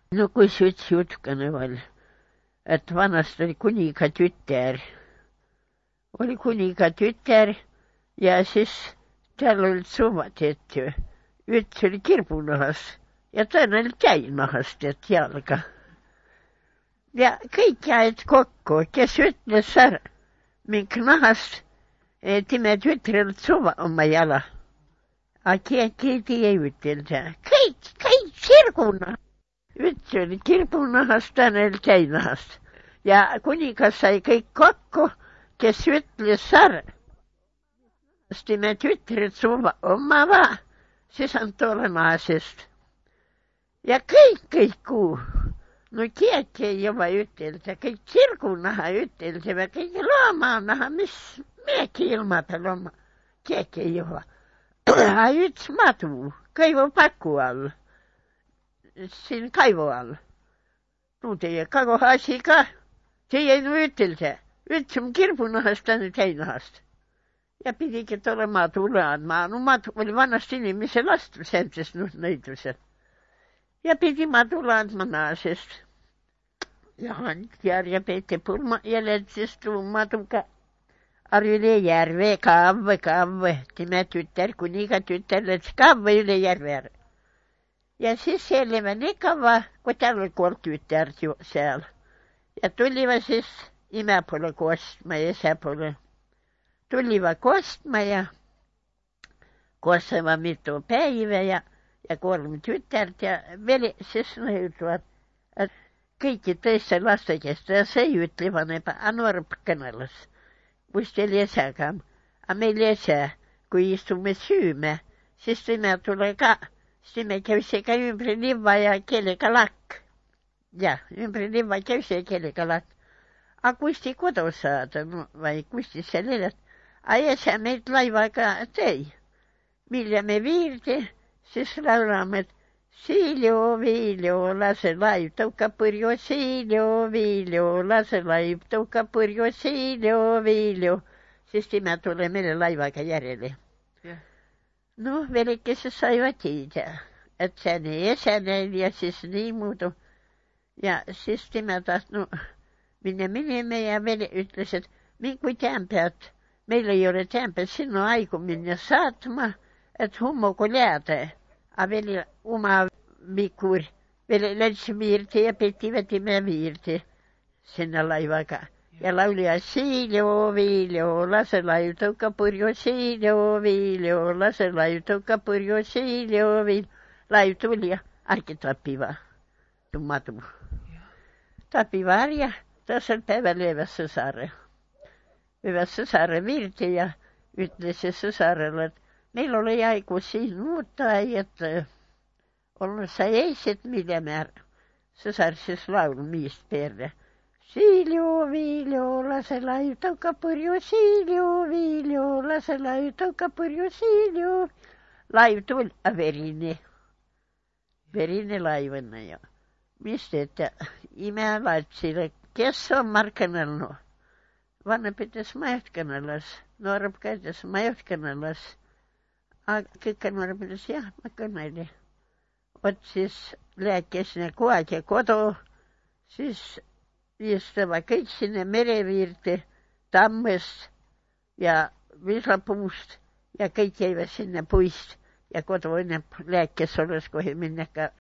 No kus üks jutkane veel, et vanasti oli kuninga tüter. Oli kuninga tüter ja siis tal olid suvad ette. Üks oli kirbunahas ja teine oli täinahast, et jalga. Ja kõik jäid kokku, kes ütles ära mink nahast, time tütrel suva oma jala. Aga keegi ei ütelda. Kõik sirguna. Üks oli kirbunahast, teine oli täinahast. Ja kuningas sai kõik kokku, kes ütles ära. Time tütrel suva oma va, siis on tole naasest. Ja kõik kuu. No keegi ei juba ütelda, kõik sirgunaha ütelda ja kõik loomanaha, mis meegi ilma peal oma. Keegi ei juba. A üks madu, kaivu paku all. Siin kaivu all. No teie kagu asi ka. Teie ei ütelda. Üks on kirbunahast, teine täinahast. Ja pidigi tole madu üle andma. No madu oli vanast inimese last senses näidusel. Ja pidi madu üle andma naasest. Ja järje peeti pulma ja lätsist maduga. Üle järve, kavve. Time tüter, kuninga tüter läts kavve üle järve ära. Ja siis selime nii kaua, kui tal oli 3 tütert ju seal. Ja tuliva siis ime poole kostma ja isa poole. Tuliva kostma ja kostama mitu päivä ja 3 tütert ja veel siis ütlevad, et kõiki teiste laste käest ja see ütlevad, et Anvarp kõneles, kus teil isaga. Aga meil isa, kui istume süüme, siis time tule ka, siis time käisi ka ümber liva ja kellega lakk. Ja, ümber liva käisi ja kellega lakk. Aga kus te kodus saada, vai kus te seal elad? Aga isa meid laivaga tõi. Mille me viirdi, siis laulame, et Siljo, lase laib tõuka põrju, Siljo, lase laib tõuka põrju, Siljo. Siis time tule meile laivaga järele. Yeah. No, velikesed saivad tiida, et see on eseneil ja siis nii muudu. Ja siis time tahtnud minema ja veel ütles, et mingi tämped, meil ei ole tämped sinu aigu minna saatma, et hummugu läade. A veel oma vikur, veel läks viirti ja petivad ime viirti sinna laivaga. Ja laulja Siljo, lase laiv tõuka põrju, Siljo, lase laiv tõuka põrju, Siljo. Laiv tuli ja ärge tapiva, madu. Tapiva ära, tasel päeval leivas sõsare. Leivas sõsare viirti ja ütles sõsarele, et meil oli aigu siin muuta, et olla sa eiset midämär. Sõsar siis laulu miist perre. Siljo, lase laiv tõuka põrju, Siljo, lase laiv tõuka põrju, Siljo. Laiv tuli, a verine laivana ja. Mis teete? Ime latsile, kes on markõnelnu? Vannepites majat kõneles, nooreb käides majat kõneles. Aga kõik nooreb ütles, jah, ma kõneli. Ot siis rääkis ne koad ja kodu, siis istava kõik sinne mereviirti, tammest ja vislapuust ja kõik jäivad sinne puist ja kodu õnne rääkis olles kohe minna ka